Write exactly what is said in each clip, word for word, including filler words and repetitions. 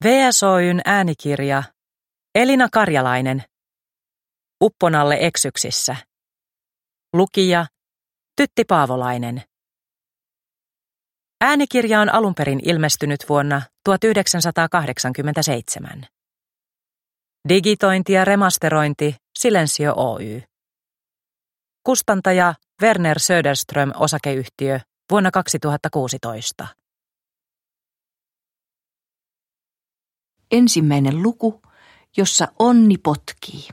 V S Oy:n äänikirja Elina Karjalainen. Upponalle eksyksissä. Lukija Tytti Paavolainen. Äänikirja on alun perin ilmestynyt vuonna tuhatyhdeksänsataakahdeksankymmentäseitsemän. Digitointi ja remasterointi Silensio Oy. Kustantaja Werner Söderström osakeyhtiö vuonna kaksituhattakuusitoista. Ensimmäinen luku, jossa onni potkii.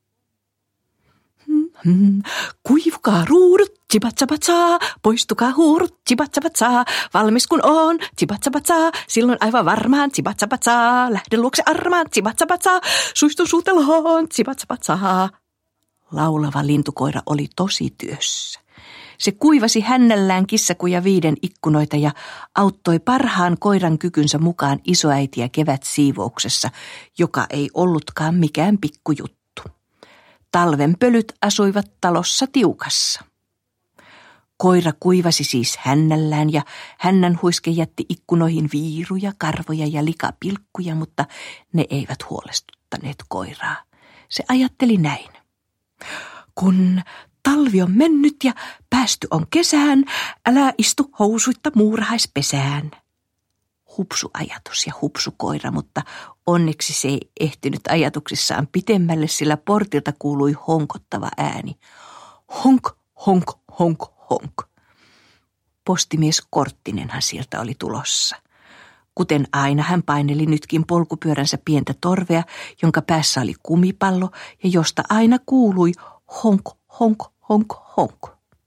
Hmm, kuivukaa ruudut, tsipatsapatsaa, poistukaa huurut, tsipatsapatsaa, valmis kun on, tsipatsapatsaa, silloin aivan varmaan, tsipatsapatsaa, lähden luokse armaan, tsipatsapatsaa, suistun suuteloon, tsipatsapatsaa. Laulava lintukoira oli tosi työssä. Se kuivasi hännällään kissakuja viiden ikkunoita ja auttoi parhaan koiran kykynsä mukaan isoäitiä kevätsiivouksessa, joka ei ollutkaan mikään pikkujuttu. Talven pölyt asuivat talossa tiukassa. Koira kuivasi siis hännällään ja hännän huiske jätti ikkunoihin viiruja, karvoja ja likapilkkuja, mutta ne eivät huolestuttaneet koiraa. Se ajatteli näin. Kun talvi on mennyt ja päästy on kesään, älä istu housuitta muurahaispesään. Hupsu ajatus ja hupsu koira, mutta onneksi se ei ehtinyt ajatuksissaan pitemmälle, sillä portilta kuului honkottava ääni. Honk, honk, honk, honk. Postimies Korttinenhan sieltä oli tulossa. Kuten aina hän paineli nytkin polkupyöränsä pientä torvea, jonka päässä oli kumipallo ja josta aina kuului honk, honk, honk, honk.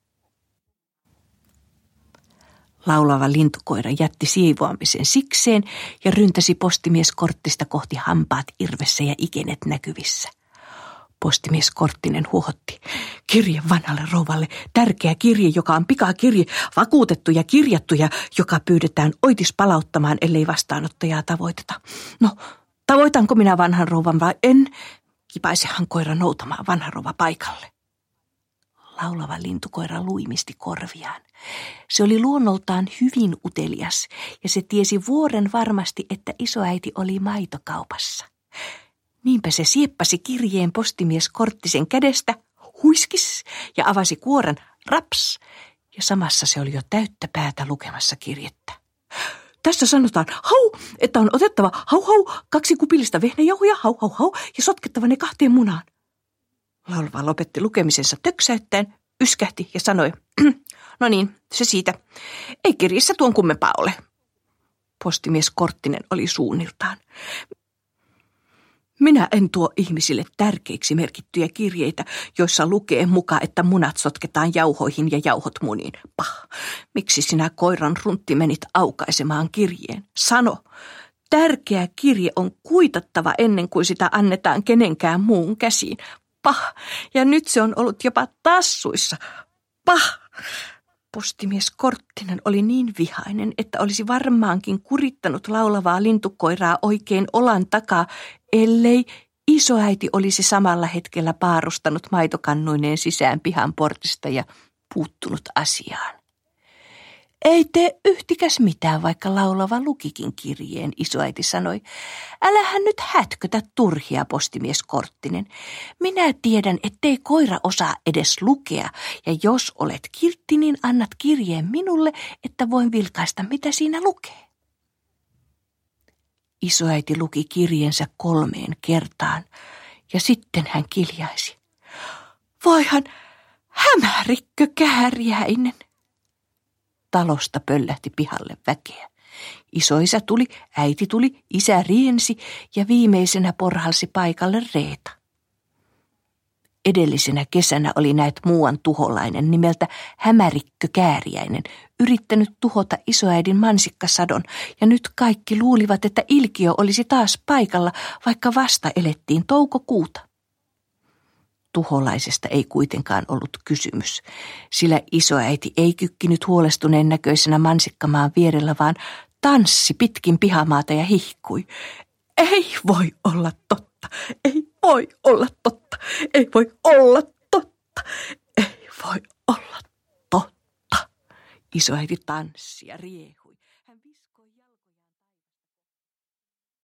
Laulava lintukoira jätti siivoamisen sikseen ja ryntäsi postimies Korttista kohti hampaat irvessä ja ikenet näkyvissä. Postimies Korttinen huohotti. Kirje vanhalle rouvalle, tärkeä kirje, joka on pikakirje, vakuutettu ja kirjattu ja joka pyydetään oitis palauttamaan, ellei vastaanottajaa tavoiteta. No, tavoitanko minä vanhan rouvan vai en? Kipaisehan koira noutamaan vanha rouva paikalle. Laulava lintukoira luimisti korviaan. Se oli luonnoltaan hyvin utelias ja se tiesi vuoren varmasti, että isoäiti oli maitokaupassa. Niinpä se sieppasi kirjeen postimies Korttisen kädestä, huiskis ja avasi kuoren, raps, ja samassa se oli jo täyttä päätä lukemassa kirjettä. Tässä sanotaan, hau, että on otettava hau hau, kaksi kupillista vehnäjauhoja, hau hau hau, ja sotkettava ne kahteen munaan. Laulava lopetti lukemisensa töksäyttäen, yskähti ja sanoi, no niin, se siitä. Ei kirjassa tuon kummempaa ole. Postimies Korttinen oli suunniltaan. Minä en tuo ihmisille tärkeiksi merkittyjä kirjeitä, joissa lukee muka, että munat sotketaan jauhoihin ja jauhot muniin. Pah, miksi sinä koiran runtti menit aukaisemaan kirjeen? Sano, tärkeä kirje on kuitattava ennen kuin sitä annetaan kenenkään muun käsiin. Pah, ja nyt se on ollut jopa tassuissa. Pah! Postimies Korttinen oli niin vihainen, että olisi varmaankin kurittanut laulavaa lintukoiraa oikein olan takaa, ellei isoäiti olisi samalla hetkellä paarustanut maitokannuineen sisään pihan portista ja puuttunut asiaan. Ei tee yhtikäs mitään, vaikka laulava lukikin kirjeen, isoäiti sanoi. Älähän nyt hätkötä turhia, postimies Korttinen. Minä tiedän, ettei koira osaa edes lukea, ja jos olet kiltti, niin annat kirjeen minulle, että voin vilkaista, mitä siinä lukee. Isoäiti luki kirjeensä kolmeen kertaan, ja sitten hän kiljaisi. Voihan hämärikkö kääriäinen. Talosta pöllähti pihalle väkeä. Isoisä tuli, äiti tuli, isä riensi ja viimeisenä porhalsi paikalle Reeta. Edellisenä kesänä oli näet muuan tuholainen nimeltä Hämärikkö Kääriäinen yrittänyt tuhota isoäidin mansikkasadon ja nyt kaikki luulivat, että ilkiö olisi taas paikalla, vaikka vasta elettiin toukokuuta. Tuholaisesta ei kuitenkaan ollut kysymys, sillä isoäiti ei kykkinyt huolestuneen näköisenä mansikkamaan vierellä, vaan tanssi pitkin pihamaata ja hihkui. Ei voi olla totta, ei voi olla totta, ei voi olla totta, ei voi olla totta. Isoäiti tanssi ja riehui.